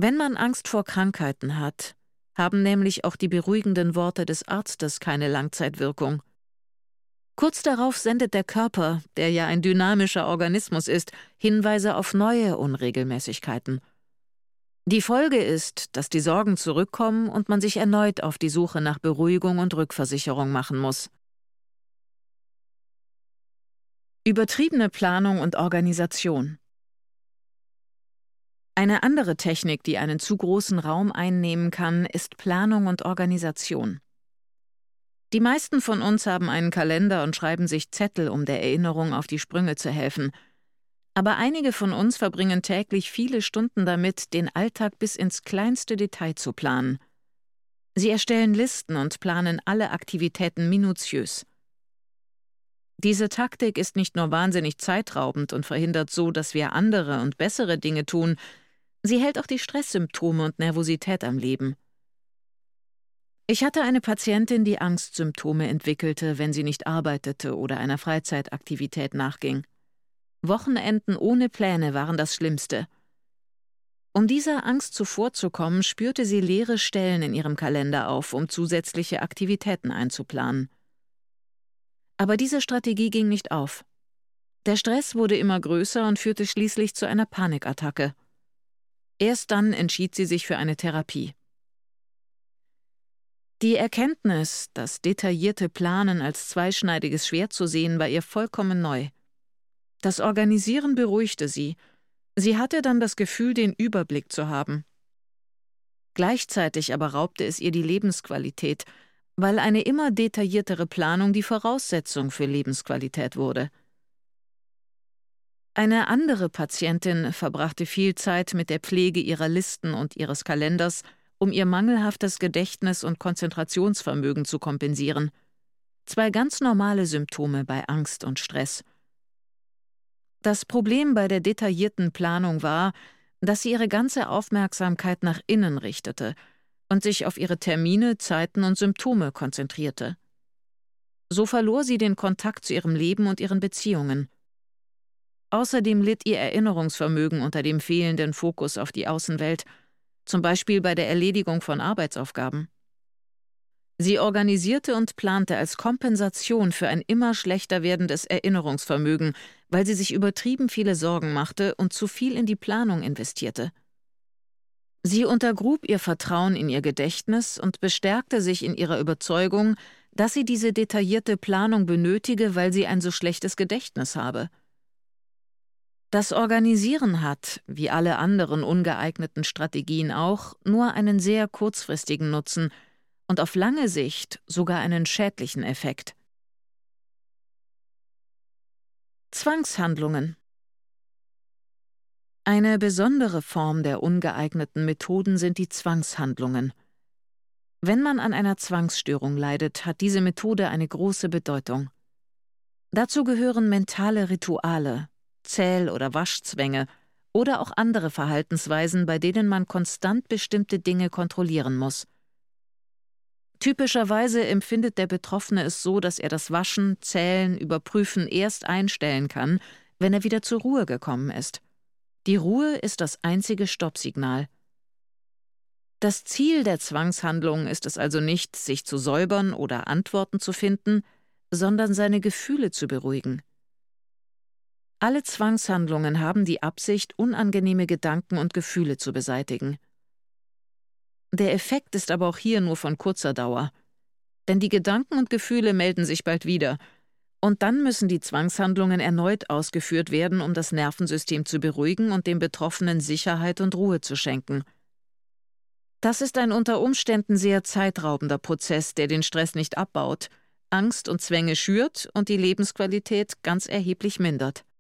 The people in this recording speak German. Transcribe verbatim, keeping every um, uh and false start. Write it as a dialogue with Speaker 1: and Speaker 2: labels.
Speaker 1: Wenn man Angst vor Krankheiten hat, haben nämlich auch die beruhigenden Worte des Arztes keine Langzeitwirkung. Kurz darauf sendet der Körper, der ja ein dynamischer Organismus ist, Hinweise auf neue Unregelmäßigkeiten. Die Folge ist, dass die Sorgen zurückkommen und man sich erneut auf die Suche nach Beruhigung und Rückversicherung machen muss. Übertriebene Planung und Organisation. Eine andere Technik, die einen zu großen Raum einnehmen kann, ist Planung und Organisation. Die meisten von uns haben einen Kalender und schreiben sich Zettel, um der Erinnerung auf die Sprünge zu helfen. Aber einige von uns verbringen täglich viele Stunden damit, den Alltag bis ins kleinste Detail zu planen. Sie erstellen Listen und planen alle Aktivitäten minutiös. Diese Taktik ist nicht nur wahnsinnig zeitraubend und verhindert so, dass wir andere und bessere Dinge tun, sie hält auch die Stresssymptome und Nervosität am Leben. Ich hatte eine Patientin, die Angstsymptome entwickelte, wenn sie nicht arbeitete oder einer Freizeitaktivität nachging. Wochenenden ohne Pläne waren das Schlimmste. Um dieser Angst zuvorzukommen, spürte sie leere Stellen in ihrem Kalender auf, um zusätzliche Aktivitäten einzuplanen. Aber diese Strategie ging nicht auf. Der Stress wurde immer größer und führte schließlich zu einer Panikattacke. Erst dann entschied sie sich für eine Therapie. Die Erkenntnis, das detaillierte Planen als zweischneidiges Schwert zu sehen, war ihr vollkommen neu. Das Organisieren beruhigte sie. Sie hatte dann das Gefühl, den Überblick zu haben. Gleichzeitig aber raubte es ihr die Lebensqualität, weil eine immer detailliertere Planung die Voraussetzung für Lebensqualität wurde. Eine andere Patientin verbrachte viel Zeit mit der Pflege ihrer Listen und ihres Kalenders, um ihr mangelhaftes Gedächtnis und Konzentrationsvermögen zu kompensieren. Zwei ganz normale Symptome bei Angst und Stress. Das Problem bei der detaillierten Planung war, dass sie ihre ganze Aufmerksamkeit nach innen richtete und sich auf ihre Termine, Zeiten und Symptome konzentrierte. So verlor sie den Kontakt zu ihrem Leben und ihren Beziehungen. Außerdem litt ihr Erinnerungsvermögen unter dem fehlenden Fokus auf die Außenwelt, zum Beispiel bei der Erledigung von Arbeitsaufgaben. Sie organisierte und plante als Kompensation für ein immer schlechter werdendes Erinnerungsvermögen, weil sie sich übertrieben viele Sorgen machte und zu viel in die Planung investierte. Sie untergrub ihr Vertrauen in ihr Gedächtnis und bestärkte sich in ihrer Überzeugung, dass sie diese detaillierte Planung benötige, weil sie ein so schlechtes Gedächtnis habe. Das Organisieren hat, wie alle anderen ungeeigneten Strategien auch, nur einen sehr kurzfristigen Nutzen und auf lange Sicht sogar einen schädlichen Effekt. Zwangshandlungen. Eine besondere Form der ungeeigneten Methoden sind die Zwangshandlungen. Wenn man an einer Zwangsstörung leidet, hat diese Methode eine große Bedeutung. Dazu gehören mentale Rituale, Zähl- oder Waschzwänge oder auch andere Verhaltensweisen, bei denen man konstant bestimmte Dinge kontrollieren muss. Typischerweise empfindet der Betroffene es so, dass er das Waschen, Zählen, Überprüfen erst einstellen kann, wenn er wieder zur Ruhe gekommen ist. Die Ruhe ist das einzige Stoppsignal. Das Ziel der Zwangshandlung ist es also nicht, sich zu säubern oder Antworten zu finden, sondern seine Gefühle zu beruhigen. Alle Zwangshandlungen haben die Absicht, unangenehme Gedanken und Gefühle zu beseitigen. Der Effekt ist aber auch hier nur von kurzer Dauer. Denn die Gedanken und Gefühle melden sich bald wieder. Und dann müssen die Zwangshandlungen erneut ausgeführt werden, um das Nervensystem zu beruhigen und dem Betroffenen Sicherheit und Ruhe zu schenken. Das ist ein unter Umständen sehr zeitraubender Prozess, der den Stress nicht abbaut, Angst und Zwänge schürt und die Lebensqualität ganz erheblich mindert.